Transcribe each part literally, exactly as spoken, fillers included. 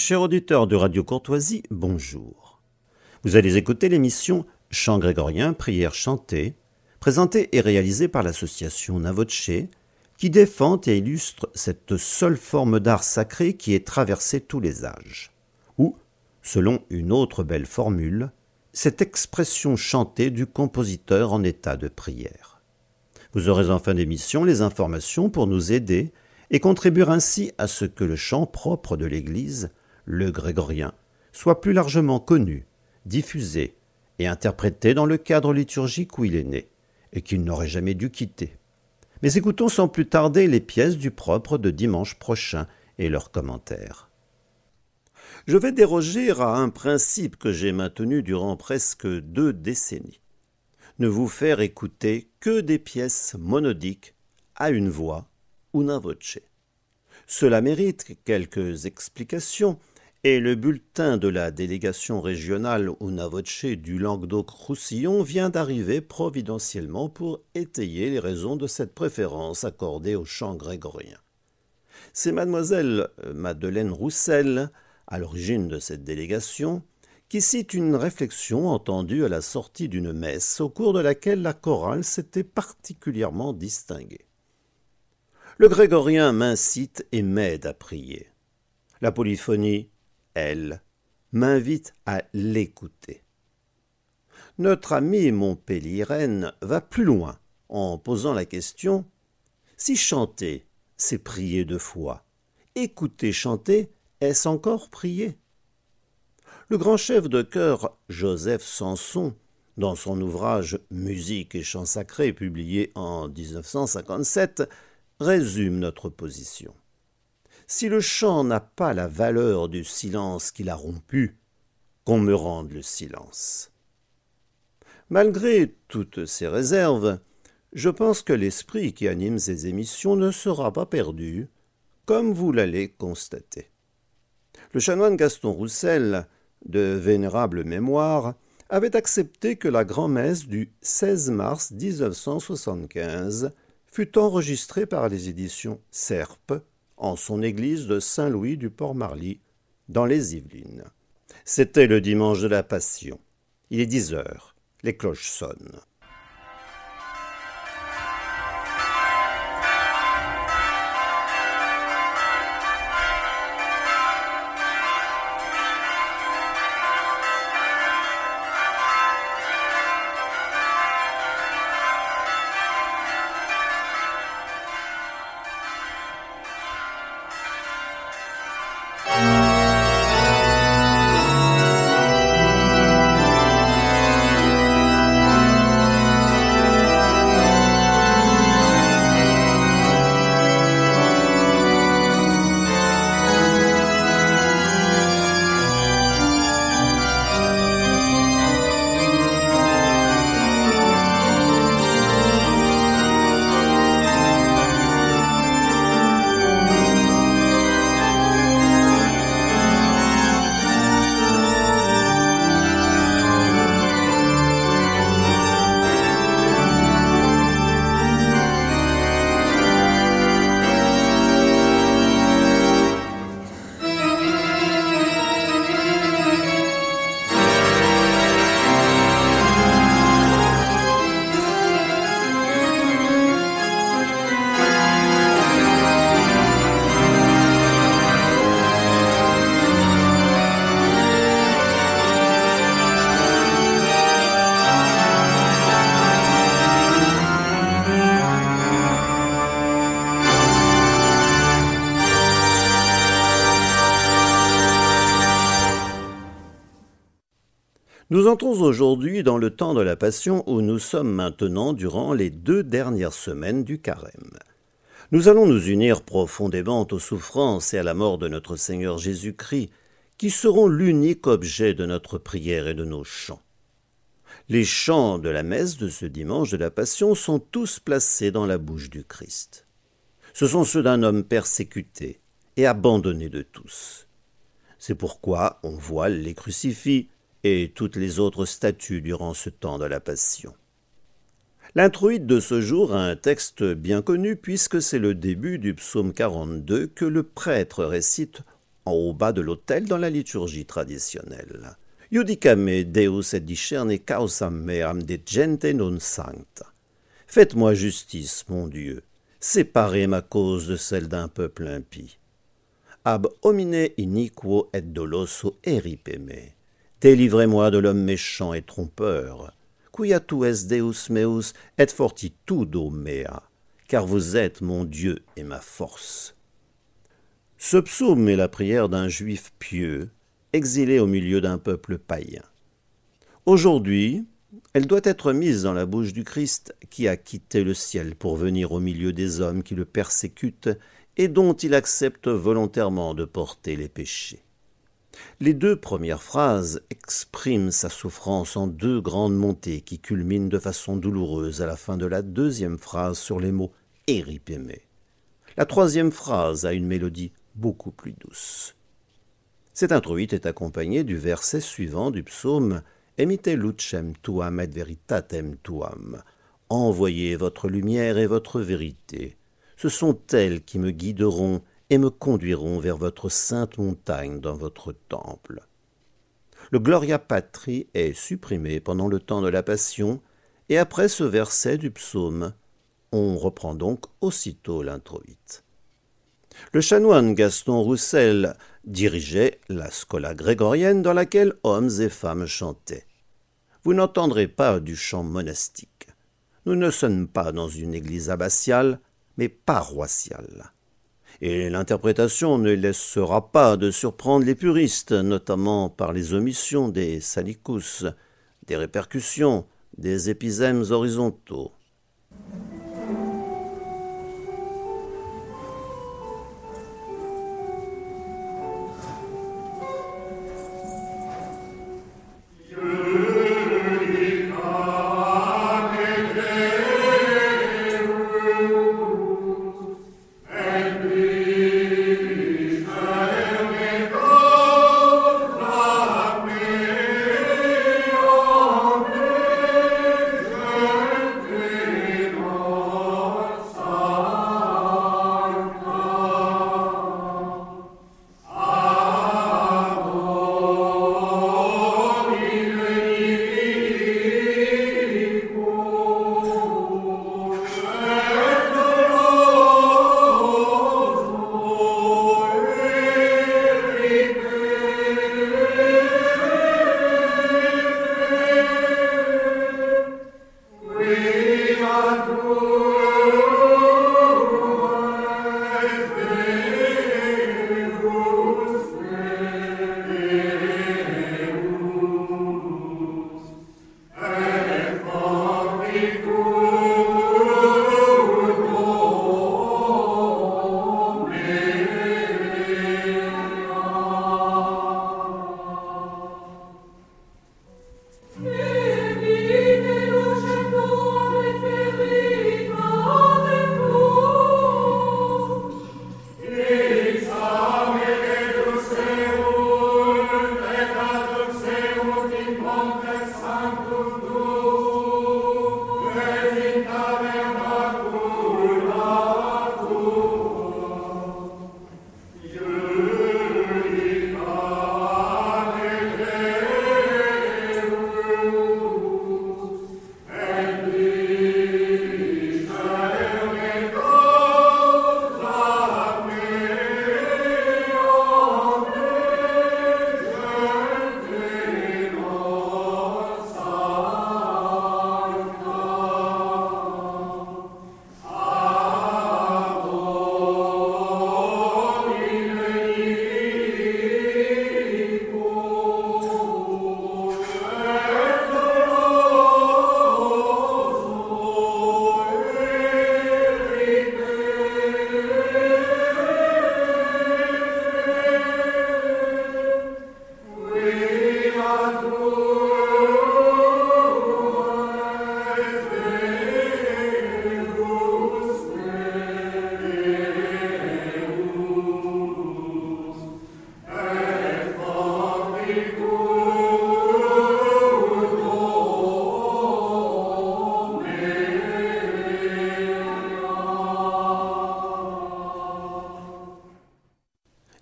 Chers auditeurs de Radio Courtoisie, bonjour. Vous allez écouter l'émission Chant grégorien, prières chantées, présentée et réalisée par l'association Navoce, qui défend et illustre cette seule forme d'art sacré qui ait traversé tous les âges. Ou, selon une autre belle formule, cette expression chantée du compositeur en état de prière. Vous aurez en fin d'émission les informations pour nous aider et contribuer ainsi à ce que le chant propre de l'Église, le grégorien, soit plus largement connu, diffusé et interprété dans le cadre liturgique où il est né, et qu'il n'aurait jamais dû quitter. Mais écoutons sans plus tarder les pièces du propre de dimanche prochain et leurs commentaires. Je vais déroger à un principe que j'ai maintenu durant presque deux décennies. Ne vous faire écouter que des pièces monodiques à une voix ou Navoce. Cela mérite quelques explications et le bulletin de la délégation régionale una voce du Languedoc-Roussillon vient d'arriver providentiellement pour étayer les raisons de cette préférence accordée au chant grégorien. C'est mademoiselle Madeleine Roussel, à l'origine de cette délégation, qui cite une réflexion entendue à la sortie d'une messe au cours de laquelle la chorale s'était particulièrement distinguée. Le grégorien m'incite et m'aide à prier. La polyphonie, elle, m'invite à l'écouter. Notre amie montpelliéraine va plus loin en posant la question « Si chanter, c'est prier de foi, écouter chanter, est-ce encore prier ?» Le grand chef de chœur Joseph Sanson, dans son ouvrage « Musique et chants sacrés » publié en dix-neuf cent cinquante-sept, résume notre position. Si le chant n'a pas la valeur du silence qu'il a rompu, qu'on me rende le silence. Malgré toutes ces réserves, je pense que l'esprit qui anime ces émissions ne sera pas perdu, comme vous l'allez constater. Le chanoine Gaston Roussel, de vénérable mémoire, avait accepté que la grand-messe du seize mars dix-neuf cent soixante-quinze fut enregistrée par les éditions Serpe en son église de Saint-Louis du Port-Marly, dans les Yvelines. C'était le dimanche de la Passion. Il est dix heures. Les cloches sonnent. Nous entrons aujourd'hui dans le temps de la Passion où nous sommes maintenant durant les deux dernières semaines du Carême. Nous allons nous unir profondément aux souffrances et à la mort de notre Seigneur Jésus-Christ, qui seront l'unique objet de notre prière et de nos chants. Les chants de la messe de ce dimanche de la Passion sont tous placés dans la bouche du Christ. Ce sont ceux d'un homme persécuté et abandonné de tous. C'est pourquoi on voile les crucifix et toutes les autres statues durant ce temps de la Passion. L'introïde de ce jour a un texte bien connu puisque c'est le début du psaume quarante-deux que le prêtre récite en haut bas de l'autel dans la liturgie traditionnelle. Judicame Deus et discerne causam meam de gente non sancta. Faites-moi justice, mon Dieu, séparez ma cause de celle d'un peuple impie. Ab homine iniquo et doloso eripeme. Délivrez-moi de l'homme méchant et trompeur. Quia tu es Deus meus et fortitudo mea, car vous êtes mon Dieu et ma force. Ce psaume est la prière d'un juif pieux, exilé au milieu d'un peuple païen. Aujourd'hui, elle doit être mise dans la bouche du Christ qui a quitté le ciel pour venir au milieu des hommes qui le persécutent et dont il accepte volontairement de porter les péchés. Les deux premières phrases expriment sa souffrance en deux grandes montées qui culminent de façon douloureuse à la fin de la deuxième phrase sur les mots « eripeme ». La troisième phrase a une mélodie beaucoup plus douce. Cet introït est accompagné du verset suivant du psaume « Emite lucem tuam et veritatem tuam » « Envoyez votre lumière et votre vérité. Ce sont elles qui me guideront et me conduiront vers votre sainte montagne dans votre temple. » Le Gloria Patri est supprimé pendant le temps de la Passion, et après ce verset du psaume, on reprend donc aussitôt l'introït. Le chanoine Gaston Roussel dirigeait la scola grégorienne dans laquelle hommes et femmes chantaient. Vous n'entendrez pas du chant monastique. Nous ne sommes pas dans une église abbatiale, mais paroissiale. Et l'interprétation ne laissera pas de surprendre les puristes, notamment par les omissions des salicus, des répercussions, des épisèmes horizontaux.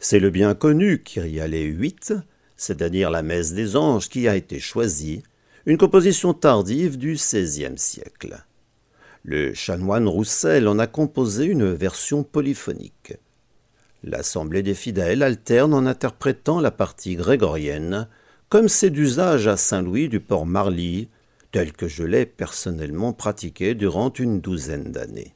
C'est le bien connu Kyrie huit, c'est-à-dire la messe des anges qui a été choisie, une composition tardive du seizième siècle. Le chanoine Roussel en a composé une version polyphonique. L'Assemblée des fidèles alterne en interprétant la partie grégorienne, comme c'est d'usage à Saint-Louis du Port-Marly, tel que je l'ai personnellement pratiqué durant une douzaine d'années.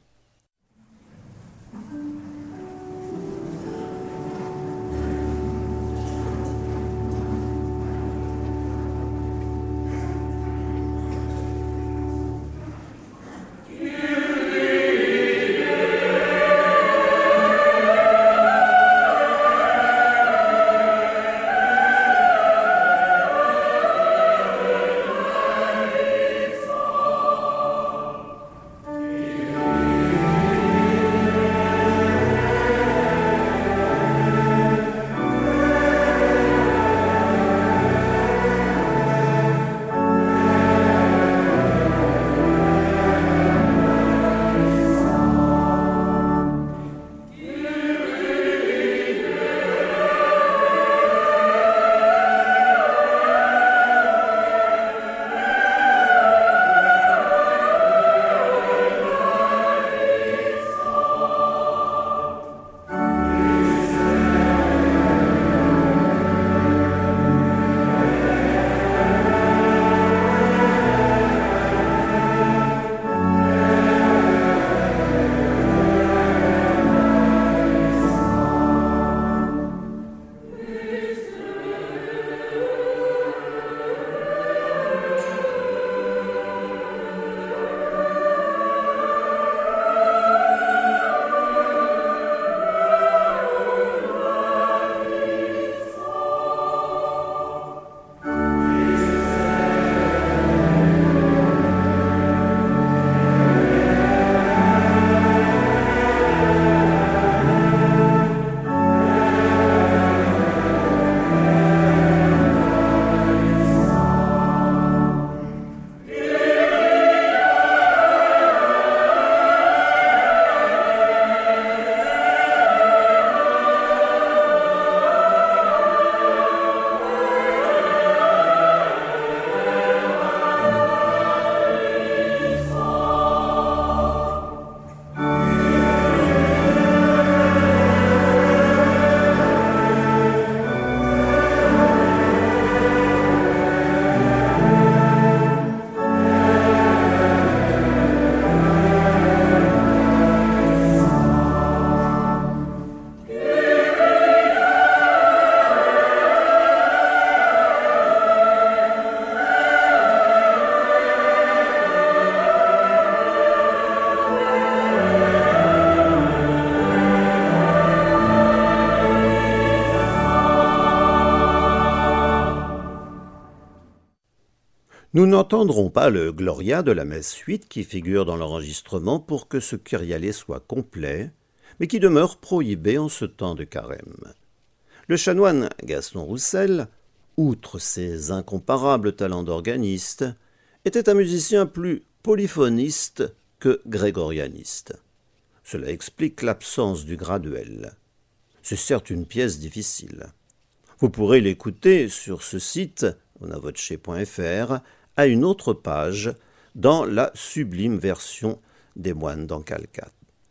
Nous n'entendrons pas le Gloria de la messe huit qui figure dans l'enregistrement pour que ce kyrialé soit complet, mais qui demeure prohibé en ce temps de carême. Le chanoine Gaston Roussel, outre ses incomparables talents d'organiste, était un musicien plus polyphoniste que grégorianiste. Cela explique l'absence du graduel. C'est certes une pièce difficile. Vous pourrez l'écouter sur ce site, unavoce point f r, à une autre page, dans la sublime version des moines d'Ancalcat.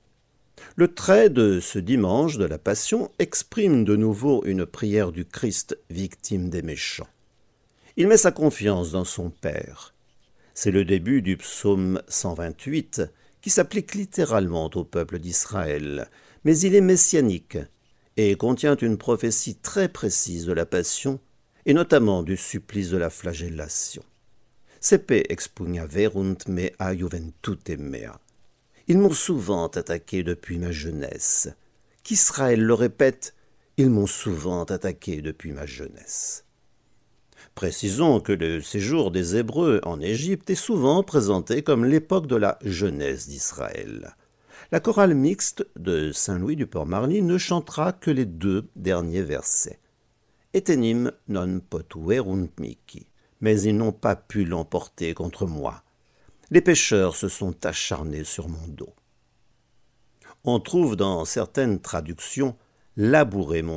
Le trait de ce dimanche de la Passion exprime de nouveau une prière du Christ victime des méchants. Il met sa confiance dans son Père. C'est le début du psaume cent vingt-huit, qui s'applique littéralement au peuple d'Israël, mais il est messianique et contient une prophétie très précise de la Passion, et notamment du supplice de la flagellation. Sepe expugnaverunt mea juventute mea. Ils m'ont souvent attaqué depuis ma jeunesse. Qu'Israël le répète, ils m'ont souvent attaqué depuis ma jeunesse. Précisons que le séjour des Hébreux en Égypte est souvent présenté comme l'époque de la jeunesse d'Israël. La chorale mixte de Saint-Louis du Port-Marly ne chantera que les deux derniers versets. Etenim non potuerunt mihi. Mais ils n'ont pas pu l'emporter contre moi. Les pécheurs se sont acharnés sur mon dos. On trouve dans certaines traductions « labourer mon dos »,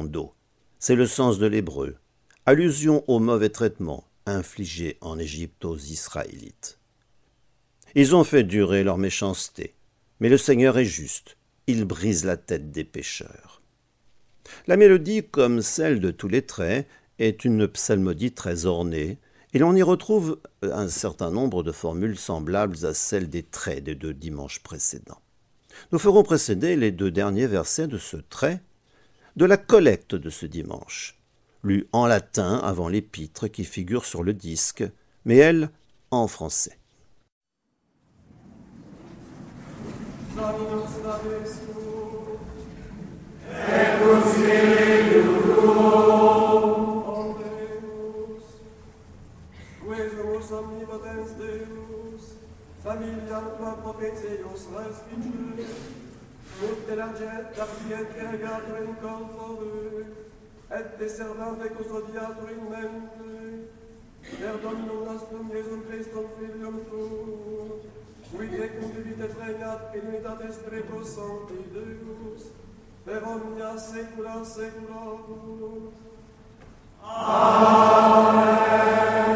C'est le sens de l'hébreu, allusion au mauvais traitement infligé en Égypte aux Israélites. Ils ont fait durer leur méchanceté, mais le Seigneur est juste, il brise la tête des pécheurs. La mélodie, comme celle de tous les traits, est une psalmodie très ornée, et l'on y retrouve un certain nombre de formules semblables à celles des traits des deux dimanches précédents. Nous ferons précéder les deux derniers versets de ce trait de la collecte de ce dimanche, lue en latin avant l'épître qui figure sur le disque, mais elle en français. Familiam propitius respice, ut delarget ardiet irrigator in corpore, et deservante custodiator in mente, per Dominum nostrum Iesum Christum Filium tuum, qui tecum vivit et regnat in unitatis Spiritus Sancti Deus, per omnia saecula saeculorum. Amen.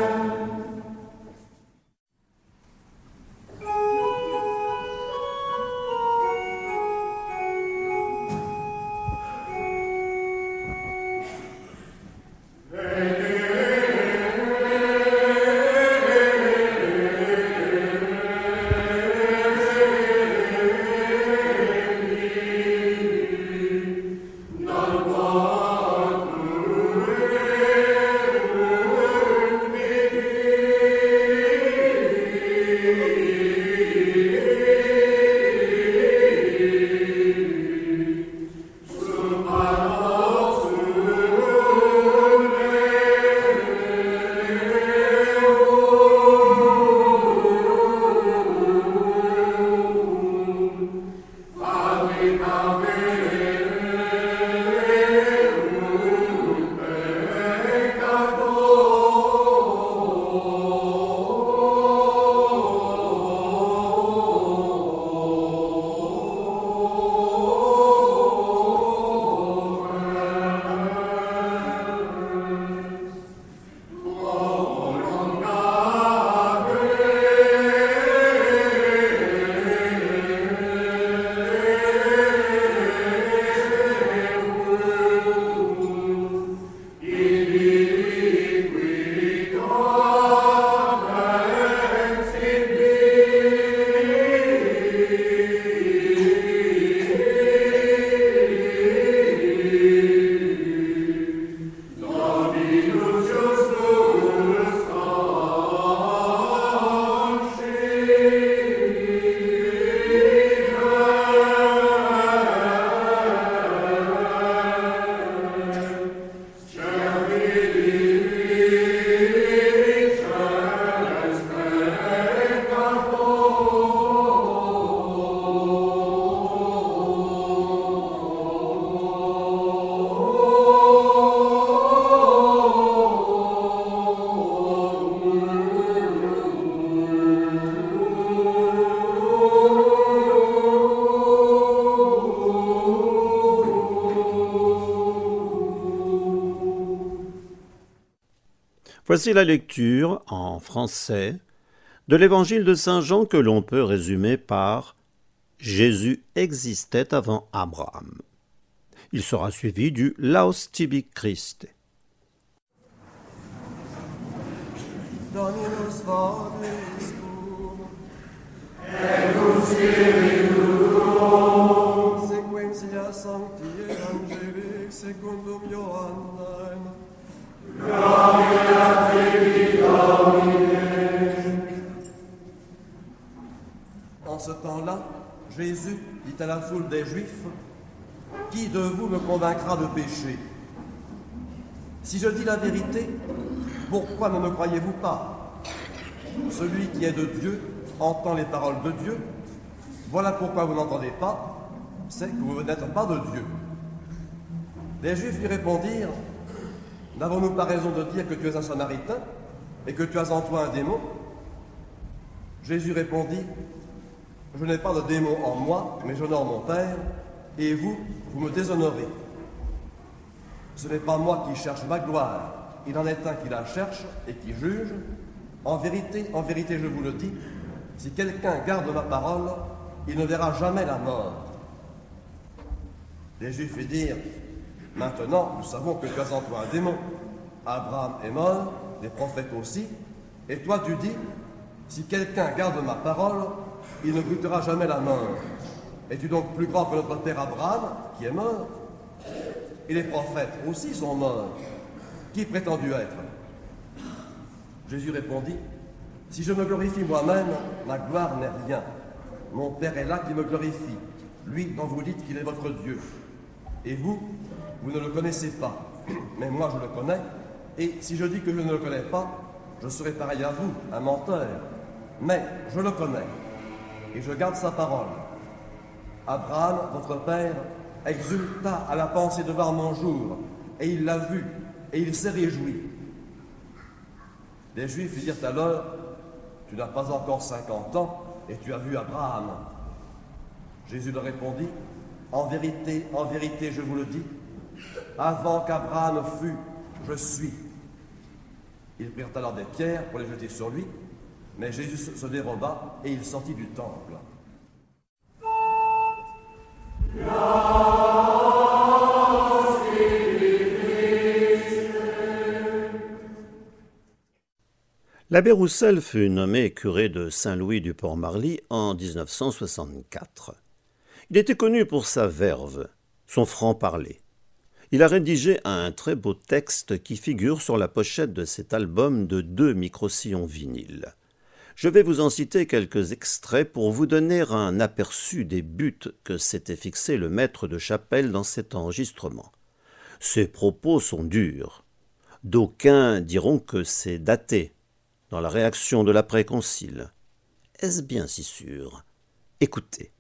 Voici la lecture, en français, de l'évangile de saint Jean que l'on peut résumer par « Jésus existait avant Abraham ». Il sera suivi du « Laus tibi Christe ». Dominus vobiscum, et cum spiritu tuo, sequentia Sancti Evangelii secundum Ioannem. gloria a Tibi, Domine. En ce temps-là, Jésus dit à la foule des Juifs, « Qui de vous me convaincra de péché? Si je dis la vérité, pourquoi ne me croyez-vous pas? Celui qui est de Dieu entend les paroles de Dieu. Voilà pourquoi vous n'entendez pas, c'est que vous n'êtes pas de Dieu. » Les Juifs lui répondirent, « N'avons-nous pas raison de dire que tu es un Samaritain et que tu as en toi un démon ?» Jésus répondit, « Je n'ai pas de démon en moi, mais j'honore mon Père, et vous, vous me déshonorez. ce n'est pas moi qui cherche ma gloire, il en est un qui la cherche et qui juge. En vérité, en vérité, je vous le dis, si quelqu'un garde ma parole, il ne verra jamais la mort. » Les Juifs lui dirent, « Maintenant, nous savons que tu as en toi un démon. Abraham est mort, les prophètes aussi, et toi tu dis, si quelqu'un garde ma parole, il ne goûtera jamais la mort. Es-tu donc plus grand que notre père Abraham, qui est mort? Et les prophètes aussi sont morts. Qui prétendu être? » Jésus répondit, « Si je me glorifie moi-même, ma gloire n'est rien. Mon Père est là qui me glorifie, lui dont vous dites qu'il est votre Dieu. Et vous, vous ne le connaissez pas, mais moi je le connais, et si je dis que je ne le connais pas, je serai pareil à vous, un menteur. Mais je le connais, et je garde sa parole. Abraham, votre père, exulta à la pensée de voir mon jour, et il l'a vu, et il s'est réjoui. » Les Juifs lui dirent alors, « Tu n'as pas encore cinquante ans, et tu as vu Abraham. » Jésus leur répondit, « En vérité, en vérité, je vous le dis, avant qu'Abraham fût, je suis. » Ils prirent alors des pierres pour les jeter sur lui, mais Jésus se déroba et il sortit du temple. L'abbé Roussel fut nommé curé de Saint-Louis-du-Port-Marly en mille neuf cent soixante-quatre. Il était connu pour sa verve, son franc-parler. Il a rédigé un très beau texte qui figure sur la pochette de cet album de deux microsillons vinyles. Je vais vous en citer quelques extraits pour vous donner un aperçu des buts que s'était fixé le maître de chapelle dans cet enregistrement. Ses propos sont durs. D'aucuns diront que c'est daté, dans la réaction de l'après-concile. Est-ce bien si sûr? Écoutez.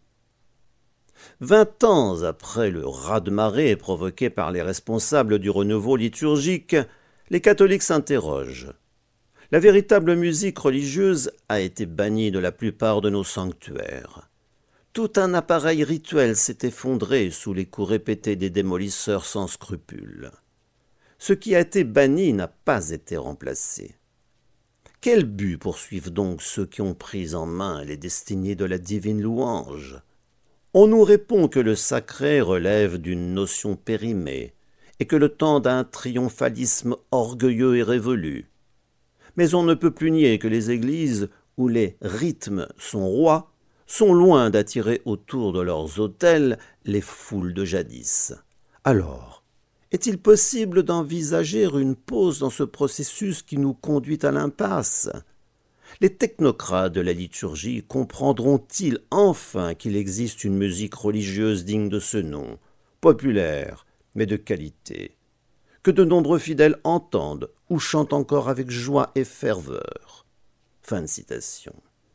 Vingt ans après le raz-de-marée provoqué par les responsables du renouveau liturgique, les catholiques s'interrogent. La véritable musique religieuse a été bannie de la plupart de nos sanctuaires. Tout un appareil rituel s'est effondré sous les coups répétés des démolisseurs sans scrupules. Ce qui a été banni n'a pas été remplacé. Quel but poursuivent donc ceux qui ont pris en main les destinées de la divine louange? On nous répond que le sacré relève d'une notion périmée et que le temps d'un triomphalisme orgueilleux est révolu. Mais on ne peut plus nier que les églises où les rythmes sont rois sont loin d'attirer autour de leurs autels les foules de jadis. Alors, est-il possible d'envisager une pause dans ce processus qui nous conduit à l'impasse? Les technocrates de la liturgie comprendront-ils enfin qu'il existe une musique religieuse digne de ce nom, populaire, mais de qualité, que de nombreux fidèles entendent ou chantent encore avec joie et ferveur? Fin de citation.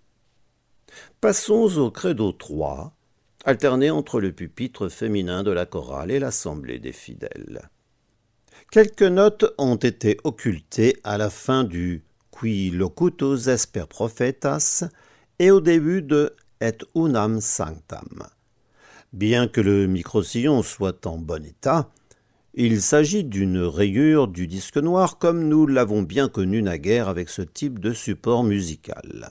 Passons au credo trois, alterné entre le pupitre féminin de la chorale et l'assemblée des fidèles. Quelques notes ont été occultées à la fin du Qui locutus esper prophetas et au début de Et unam sanctam. Bien que le microsillon soit en bon état, il s'agit d'une rayure du disque noir comme nous l'avons bien connu naguère avec ce type de support musical.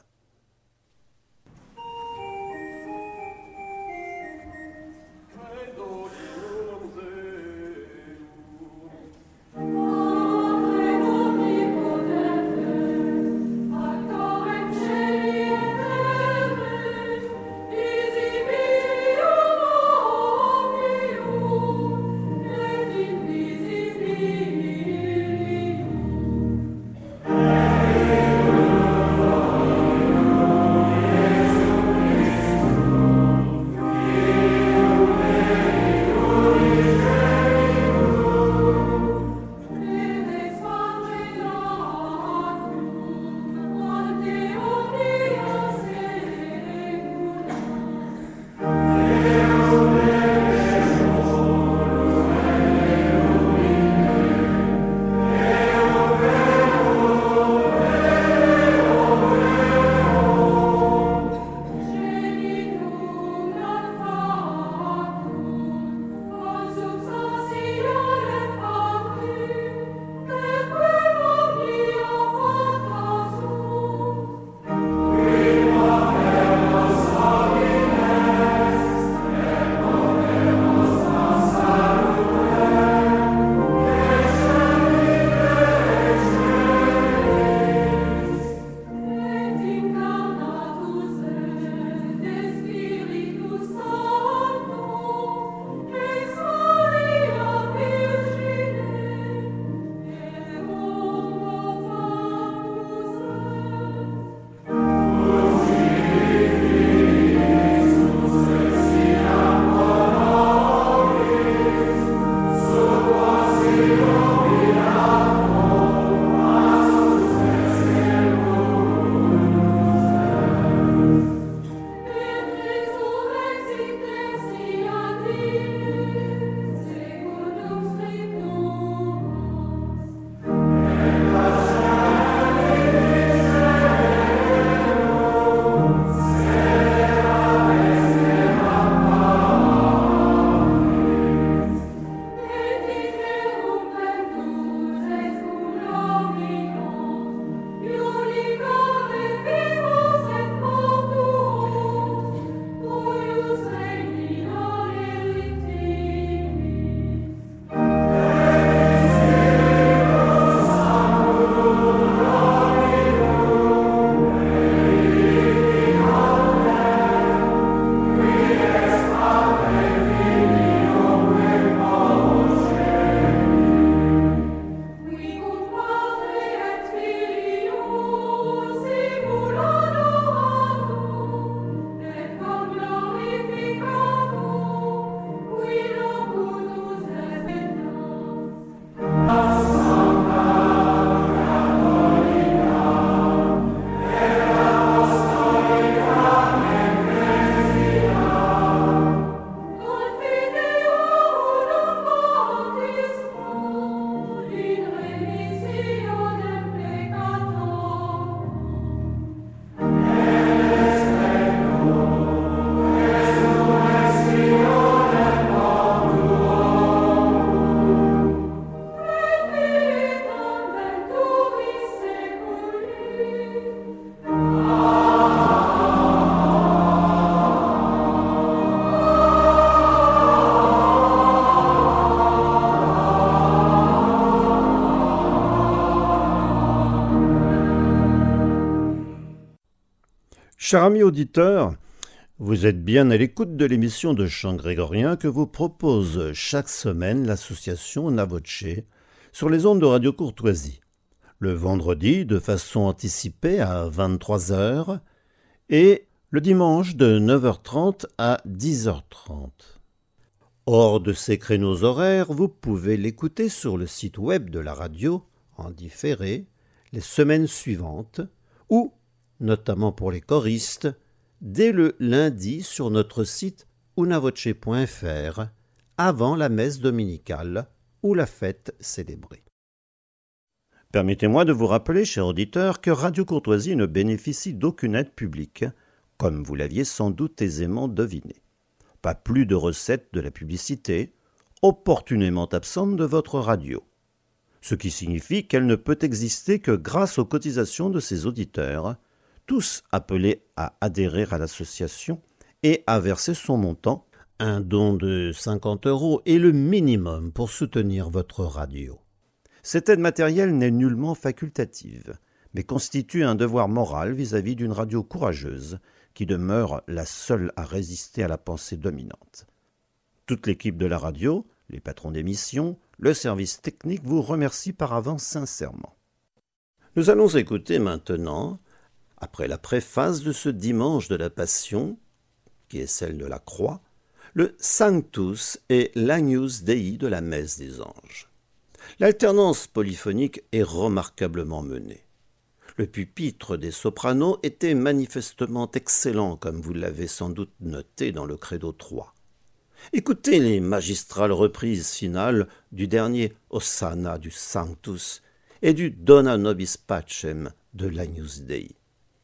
Chers amis auditeurs, vous êtes bien à l'écoute de l'émission de chant grégorien que vous propose chaque semaine l'association Navoce sur les ondes de Radio Courtoisie, le vendredi de façon anticipée à vingt-trois heures et le dimanche de neuf heures trente à dix heures trente. Hors de ces créneaux horaires, vous pouvez l'écouter sur le site web de la radio en différé les semaines suivantes ou, notamment pour les choristes, dès le lundi sur notre site unavoce point f r avant la messe dominicale ou la fête célébrée. Permettez-moi de vous rappeler, chers auditeurs, que Radio Courtoisie ne bénéficie d'aucune aide publique, comme vous l'aviez sans doute aisément deviné. Pas plus de recettes de la publicité, opportunément absente de votre radio. Ce qui signifie qu'elle ne peut exister que grâce aux cotisations de ses auditeurs, tous appelés à adhérer à l'association et à verser son montant. Un don de cinquante euros est le minimum pour soutenir votre radio. Cette aide matérielle n'est nullement facultative, mais constitue un devoir moral vis-à-vis d'une radio courageuse qui demeure la seule à résister à la pensée dominante. Toute l'équipe de la radio, les patrons d'émission, le service technique vous remercie par avance sincèrement. Nous allons écouter maintenant, après la préface de ce dimanche de la Passion, qui est celle de la Croix, le Sanctus et l'Agnus Dei de la Messe des Anges. L'alternance polyphonique est remarquablement menée. Le pupitre des sopranos était manifestement excellent, comme vous l'avez sans doute noté dans le Credo trois. Écoutez les magistrales reprises finales du dernier Hosanna du Sanctus et du Dona nobis pacem de l'Agnus Dei.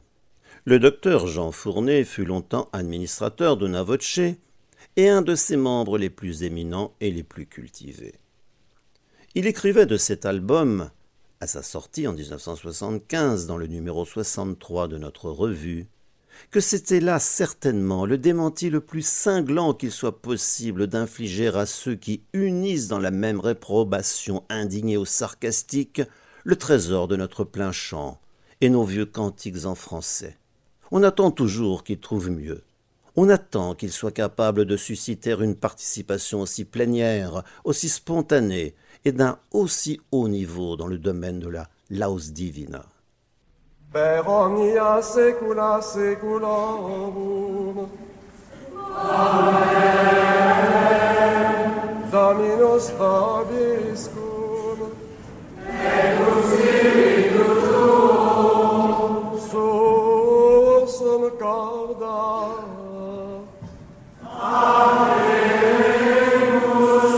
Le docteur Jean Fournet fut longtemps administrateur de Navoce et un de ses membres les plus éminents et les plus cultivés. Il écrivait de cet album, à sa sortie en dix-neuf cent soixante-quinze dans le numéro soixante-trois de notre revue, que c'était là certainement le démenti le plus cinglant qu'il soit possible d'infliger à ceux qui unissent dans la même réprobation indignée ou sarcastique le trésor de notre plein chant et nos vieux cantiques en français. On attend toujours qu'il trouve mieux. On attend qu'il soit capable de susciter une participation aussi plénière, aussi spontanée et d'un aussi haut niveau dans le domaine de la laus divina. Per omnia saecula saeculorum. Amen. Dominus vobiscum. Et spiritu tuo. Sursum corda. Amen.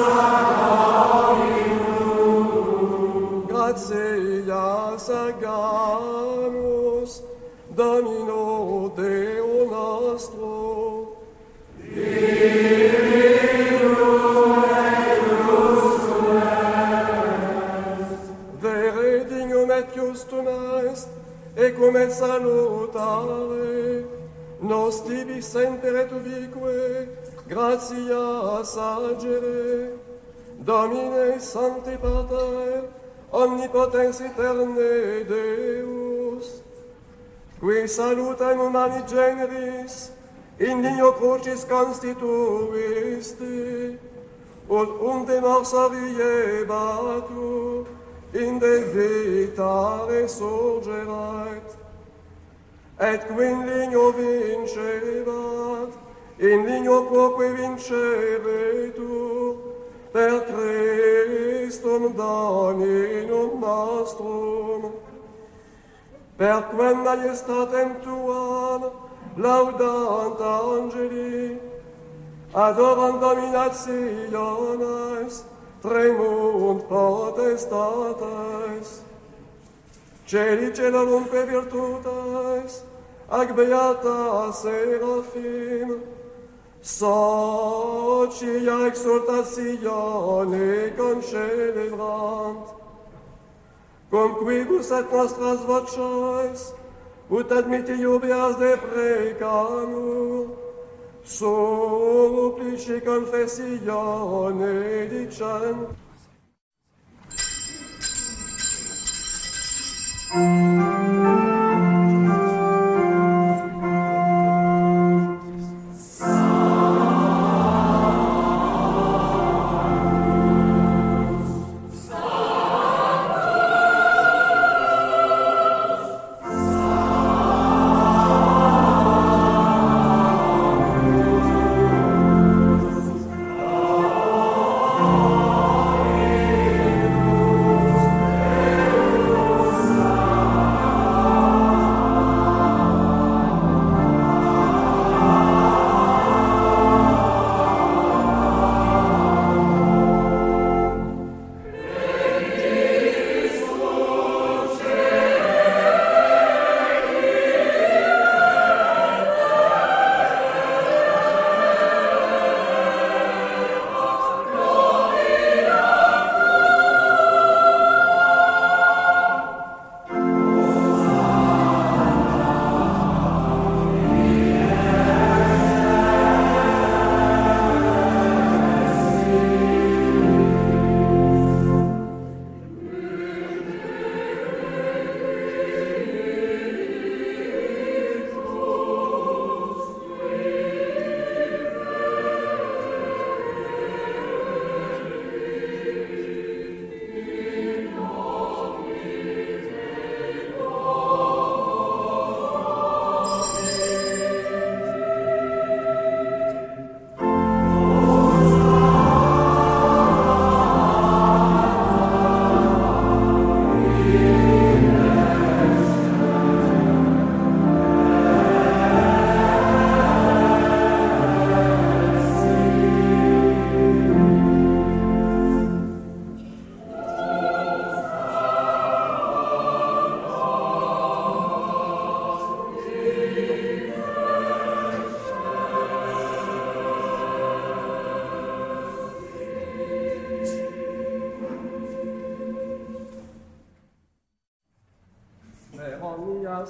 Gratias agamus, Domino Deo nostro, Divino et justum est, vere dignum et justum est, ecum et salutare, nos tibi semper et ubique, gratias agere, Domine Sancte Pater, omnipotens eterne Deus, qui salutem humani generis, in digno crucis constituisti, ut unde mors ariebatur, in de vita resurgerat, et qui in ligno vincebat, in ligno quoque vinceretur, per Christum Dominum nostrum, per quem majestatem tuam laudant angeli, adorant dominationes, tremunt potestates, celi celorum per virtutes, ac beata seraphim, socia exultatione concelebrant, cum quibus et nostras voces, ut admitti iubias deprecamur, supplici confessione dicent.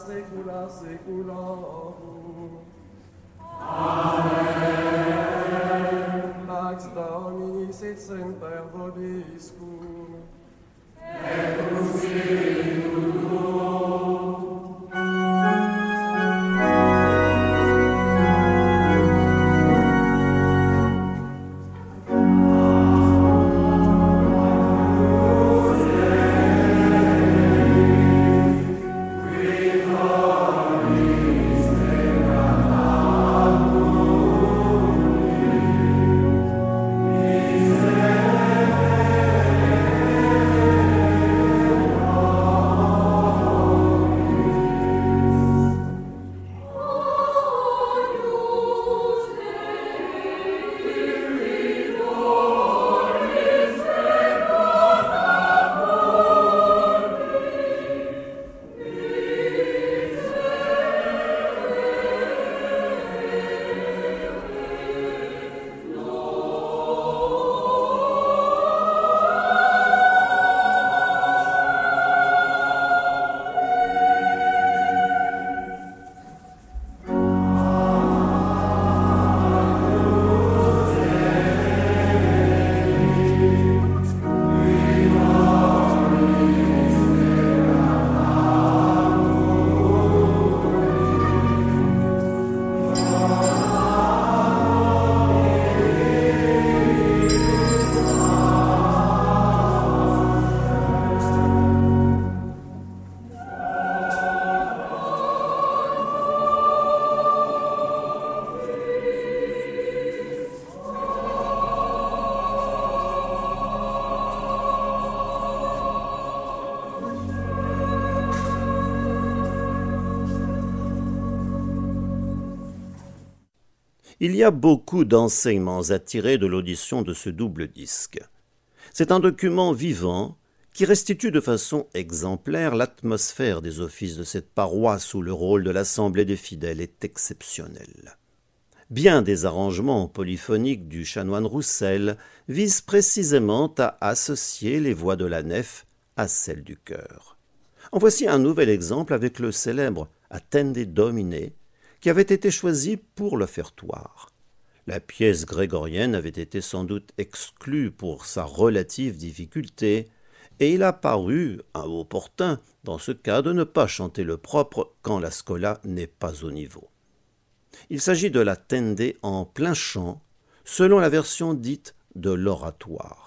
saecula saeculorum. Amen. Pax Domini sit semper vobiscum. Et cum spiritu tuo. Il y a beaucoup d'enseignements à tirer de l'audition de ce double disque. C'est un document vivant qui restitue de façon exemplaire l'atmosphère des offices de cette paroisse où le rôle de l'Assemblée des fidèles est exceptionnel. Bien des arrangements polyphoniques du chanoine Roussel visent précisément à associer les voix de la nef à celles du chœur. En voici un nouvel exemple avec le célèbre « Attende Domine » qui avait été choisi pour l'offertoire. La pièce grégorienne avait été sans doute exclue pour sa relative difficulté, et il a paru opportun, dans ce cas, de ne pas chanter le propre quand la scola n'est pas au niveau. Il s'agit de la Tende en plein chant, selon la version dite de l'oratoire.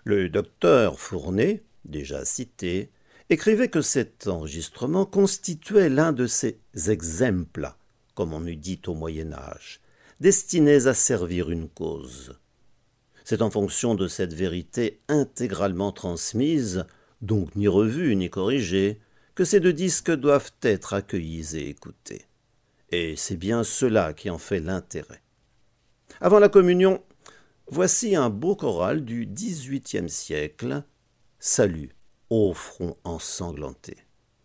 Le docteur Fournet, déjà cité, écrivait que cet enregistrement constituait l'un de ces exemples, comme on eût dit au Moyen-Âge, destinés à servir une cause. C'est en fonction de cette vérité intégralement transmise, donc ni revue ni corrigée, que ces deux disques doivent être accueillis et écoutés. Et c'est bien cela qui en fait l'intérêt. Avant la communion, voici un beau choral du dix-huitième siècle, « Salut au front ensanglanté ».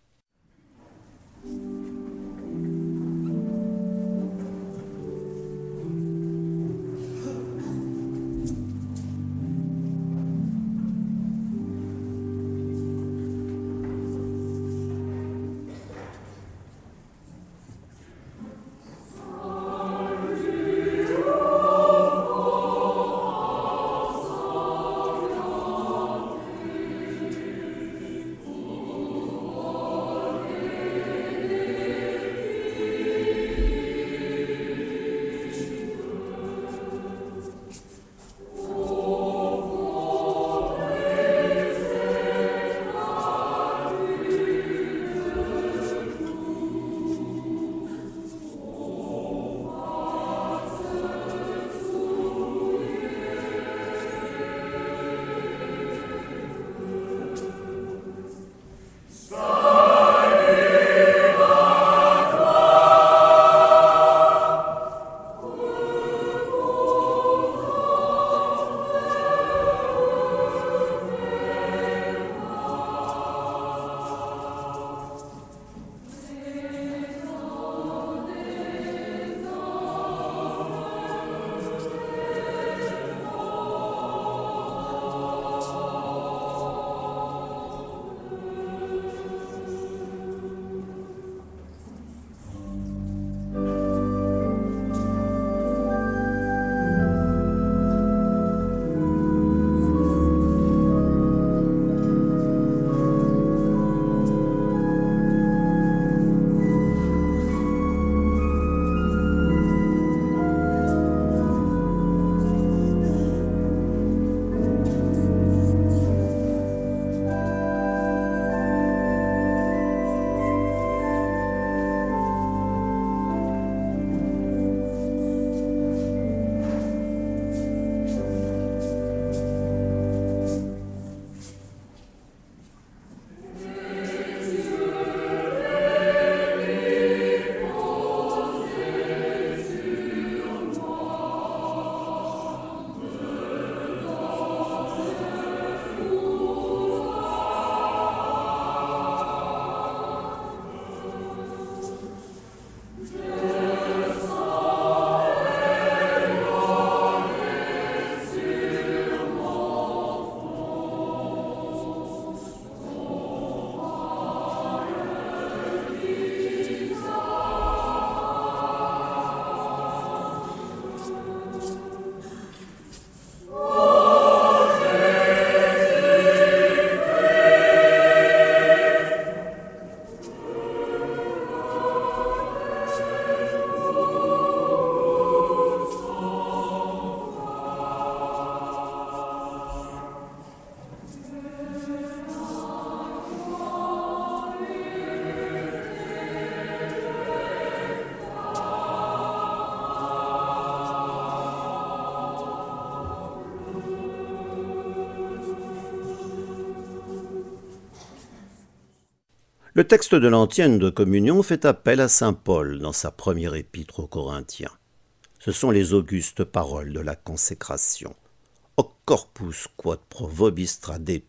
Le texte de l'antienne de communion fait appel à saint Paul dans sa première épître aux Corinthiens. Ce sont les augustes paroles de la consécration. « Hoc corpus quod pro vobis tradetur »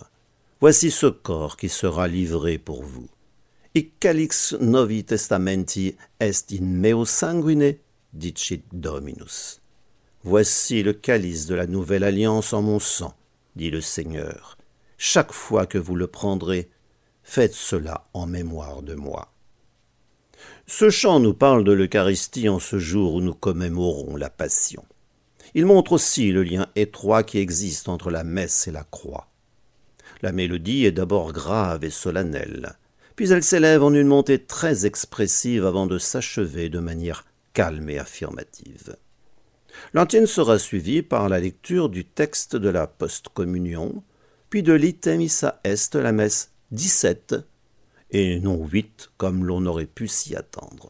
Voici ce corps qui sera livré pour vous. « Hic calix novi testamenti est in meo sanguine, dicit Dominus » Voici le calice de la nouvelle alliance en mon sang, dit le Seigneur. Chaque fois que vous le prendrez, faites cela en mémoire de moi. Ce chant nous parle de l'Eucharistie en ce jour où nous commémorons la Passion. Il montre aussi le lien étroit qui existe entre la messe et la croix. La mélodie est d'abord grave et solennelle, puis elle s'élève en une montée très expressive avant de s'achever de manière calme et affirmative. L'antienne sera suivie par la lecture du texte de la post-communion, puis de l'item missa est, la messe dix-sept, et non huit comme l'on aurait pu s'y attendre.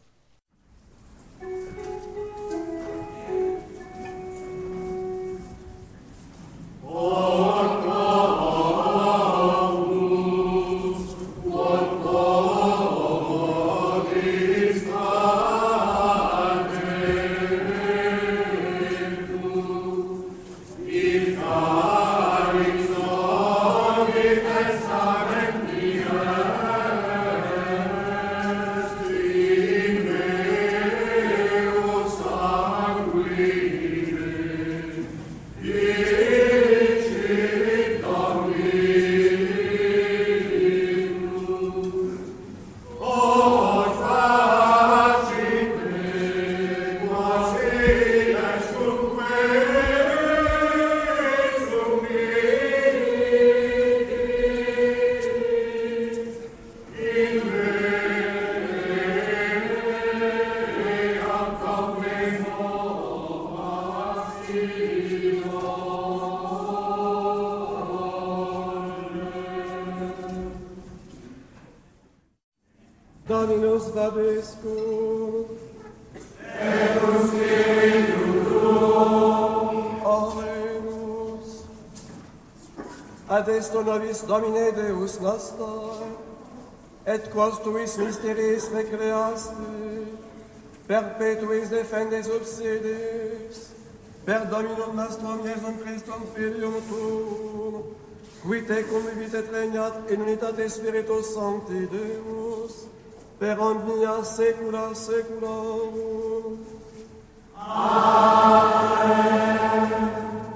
Dominus vobiscum. Et cum spiritu tuo. Oremus. Ad esto nobis Domine Deus noster, et quos tuis mysteries recreaste, perpetuis defendes obsedes, per Dominum nostrum Iesum Christum Filium tuum, qui te convivit et regnat in unitate Spiritus Sancti Deus, per omnia saecula saeculorum. Amen.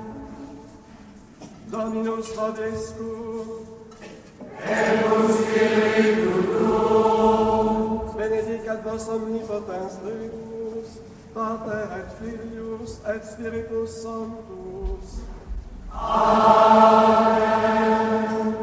Dominus vobiscum. Et cum spiritu tuo. Benedicat vos omnipotens Deus, Pater et Filius et Spiritus Sanctus. Amen.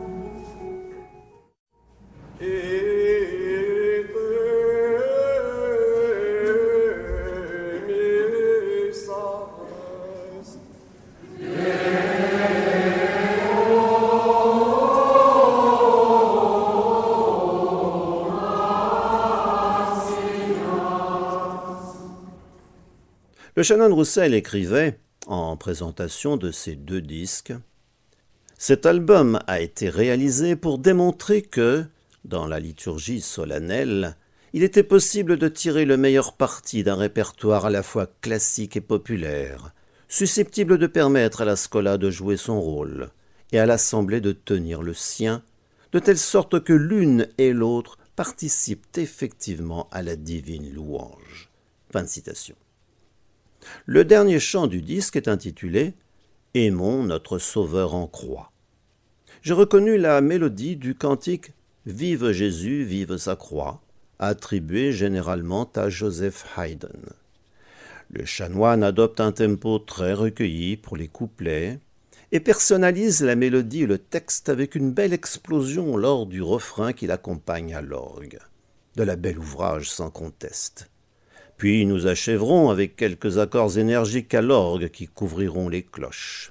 Le chanoine Roussel écrivait, en présentation de ces deux disques, « Cet album a été réalisé pour démontrer que, dans la liturgie solennelle, il était possible de tirer le meilleur parti d'un répertoire à la fois classique et populaire, susceptible de permettre à la Schola de jouer son rôle et à l'Assemblée de tenir le sien, de telle sorte que l'une et l'autre participent effectivement à la divine louange. » Fin de citation. Le dernier chant du disque est intitulé « Aimons notre Sauveur en croix ». J'ai reconnu la mélodie du cantique « Vive Jésus, vive sa croix », attribué généralement à Joseph Haydn. Le chanoine adopte un tempo très recueilli pour les couplets et personnalise la mélodie et le texte avec une belle explosion lors du refrain qui l'accompagne à l'orgue. De la belle ouvrage sans conteste. Puis nous achèverons avec quelques accords énergiques à l'orgue qui couvriront les cloches.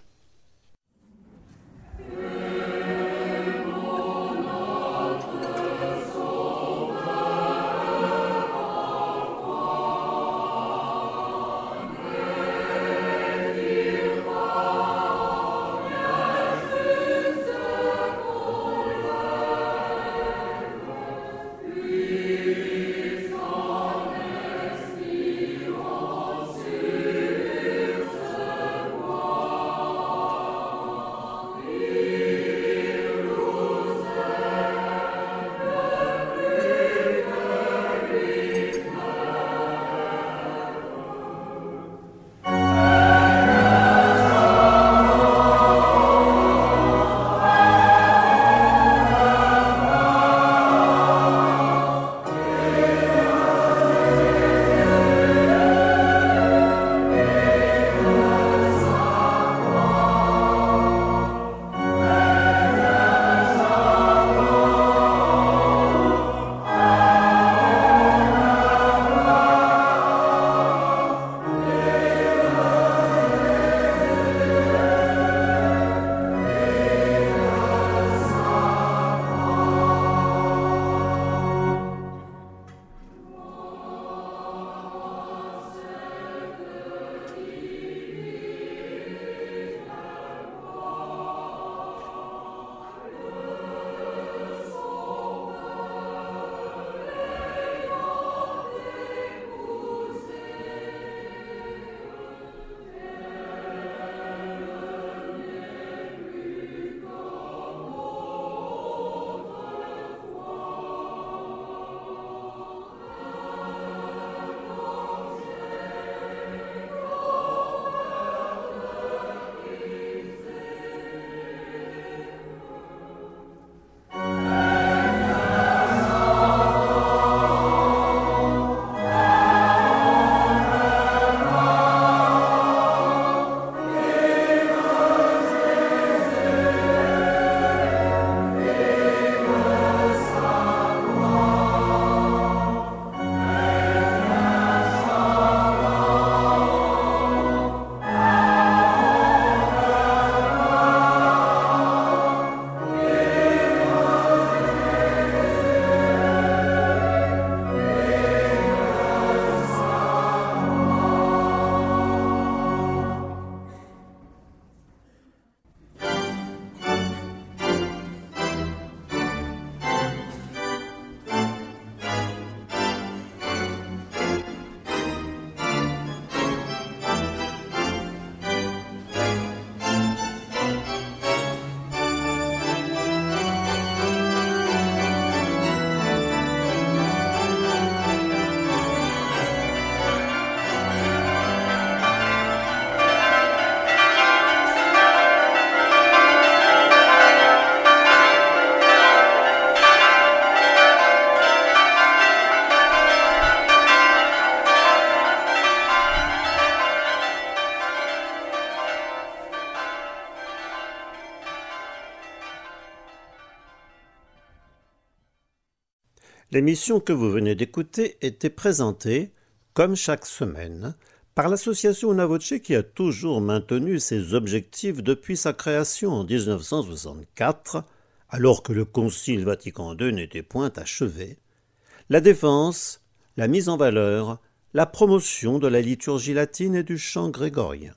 L'émission que vous venez d'écouter était présentée, comme chaque semaine, par l'association Una Voce qui a toujours maintenu ses objectifs depuis sa création en dix-neuf cent soixante-quatre, alors que le Concile Vatican deux n'était point achevé, la défense, la mise en valeur, la promotion de la liturgie latine et du chant grégorien.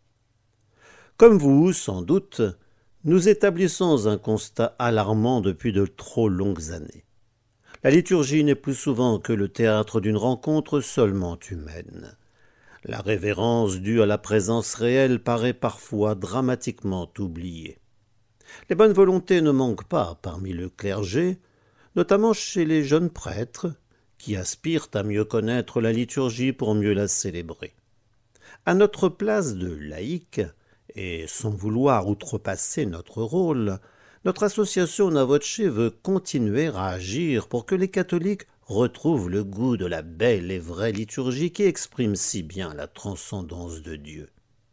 Comme vous, sans doute, nous établissons un constat alarmant depuis de trop longues années. La liturgie n'est plus souvent que le théâtre d'une rencontre seulement humaine. La révérence due à la présence réelle paraît parfois dramatiquement oubliée. Les bonnes volontés ne manquent pas parmi le clergé, notamment chez les jeunes prêtres, qui aspirent à mieux connaître la liturgie pour mieux la célébrer. À notre place de laïcs, et sans vouloir outrepasser notre rôle, notre association Una Voce veut continuer à agir pour que les catholiques retrouvent le goût de la belle et vraie liturgie qui exprime si bien la transcendance de Dieu.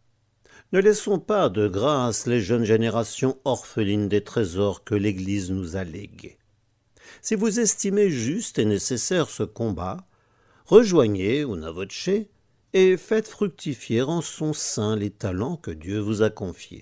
Ne laissons pas de grâce les jeunes générations orphelines des trésors que l'Église nous a légués. Si vous estimez juste et nécessaire ce combat, rejoignez Una Voce et faites fructifier en son sein les talents que Dieu vous a confiés.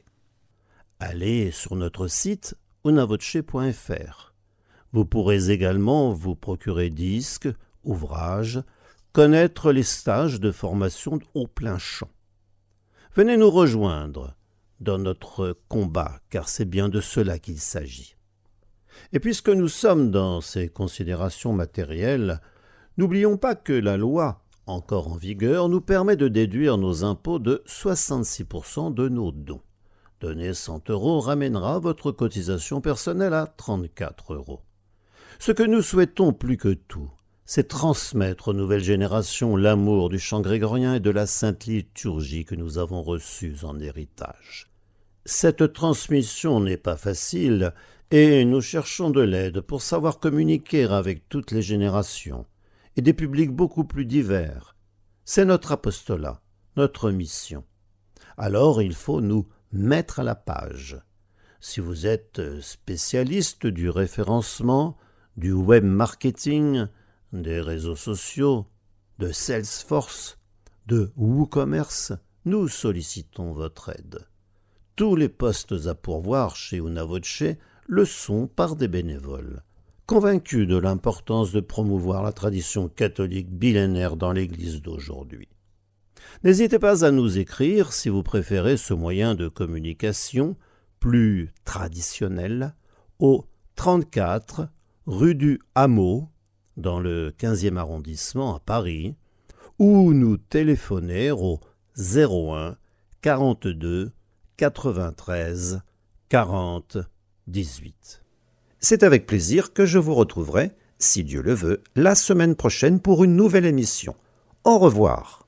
Allez sur notre site una voce point f r. Vous pourrez également vous procurer disques, ouvrages, connaître les stages de formation au plein champ. Venez nous rejoindre dans notre combat, car c'est bien de cela qu'il s'agit. Et puisque nous sommes dans ces considérations matérielles, n'oublions pas que la loi, encore en vigueur, nous permet de déduire nos impôts de soixante-six pour cent de nos dons. Donner cent euros ramènera votre cotisation personnelle à trente-quatre euros. Ce que nous souhaitons plus que tout, c'est transmettre aux nouvelles générations l'amour du chant grégorien et de la sainte liturgie que nous avons reçus en héritage. Cette transmission n'est pas facile et nous cherchons de l'aide pour savoir communiquer avec toutes les générations et des publics beaucoup plus divers. C'est notre apostolat, notre mission. Alors il faut nous mettre à la page. Si vous êtes spécialiste du référencement, du web marketing, des réseaux sociaux, de Salesforce, de WooCommerce, nous sollicitons votre aide. Tous les postes à pourvoir chez Una Voce le sont par des bénévoles, convaincus de l'importance de promouvoir la tradition catholique millénaire dans l'Église d'aujourd'hui. N'hésitez pas à nous écrire si vous préférez ce moyen de communication plus traditionnel au trente-quatre rue du Hameau, dans le quinzième arrondissement à Paris, ou nous téléphoner au zéro un quarante-deux quatre-vingt-treize quarante dix-huit. C'est avec plaisir que je vous retrouverai, si Dieu le veut, la semaine prochaine pour une nouvelle émission. Au revoir.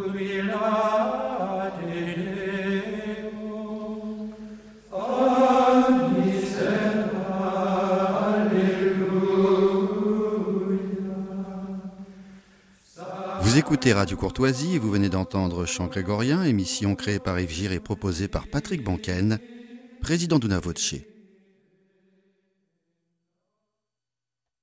Vous écoutez Radio Courtoisie et vous venez d'entendre Chant grégorien, émission créée par Yves Gir et proposée par Patrick Banquen, président d'Una Voce.